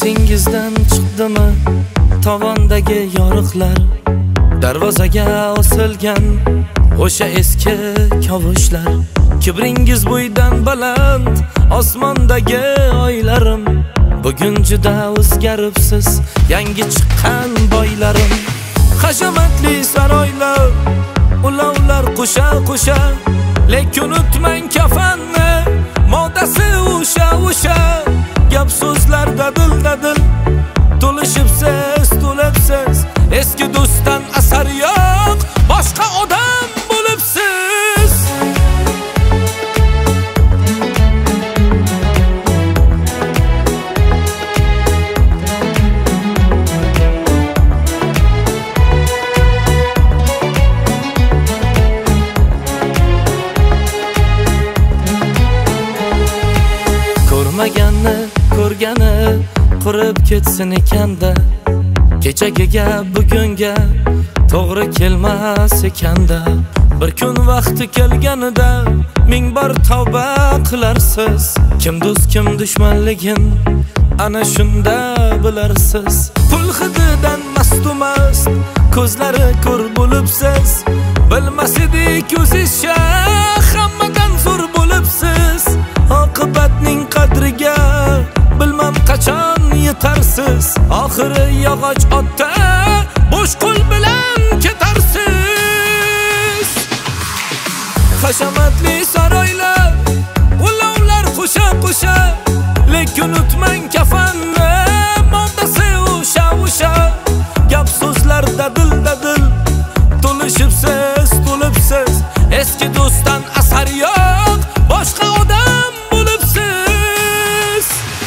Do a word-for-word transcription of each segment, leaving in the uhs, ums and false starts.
Esingizdan chiqdimi tovondagi yoriqlar, darvozaga osilgan o'sha eski kavushlar. Kibringiz bo'ydan baland osmondagi oylarim, bugun juda o'zgaribsiz, yangi chiqqan boylarim. Hashamatli saroylar, ulovlar qo'sha qo'sha, lekin unutmang kafanni, modasi o'sha o'sha. Gap so'zlar dadil dadil, to'lishibsiz, to'libsiz, eski do'stdan asar yo'q, boshqa odam bo'libsiz. Ko'rmaganni ko'rgani qurib ketsin ekanda, kechagiga bugunga to'g'ri kelmas ekanda. Bir kun vaqti kelganida ming bor tavba qilarsiz. Kim do'st kim dushmanligin ana shunda bilarsiz. Pul hididan mast-mast ko'zlari ko'r bo'libsiz. Bilmas edik o'zizcha hammadan zo'r bo'libsiz. Oqibatning qadriga bilmam qachon yetarsiz. Oxiri yog'och otda bo'sh qo'l bilan ketarsiz. Hashamatli saroylar, ulovlar qo'sha qo'sha, lekin unutmang kafanni, modasi o'sha o'sha. Gap so'zlar dadil dadil, to'lishibsiz, to'libsiz, eski do'stdan asar yo'q, boshqa odam bo'libsiz.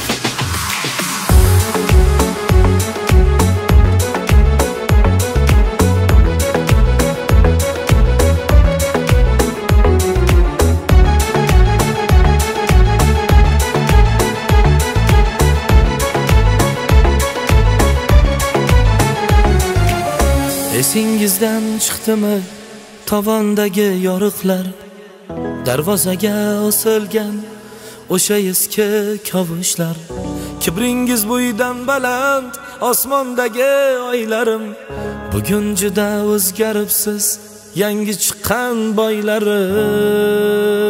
Esingizdan chiqdimi tovondagi yoriqlar, darvozaga osilgan o'sha eski kavushlar. Kibringiz bo'ydan baland osmondagi oylarim, bugun juda o'zgaribsiz, yangi chiqqan boylarim.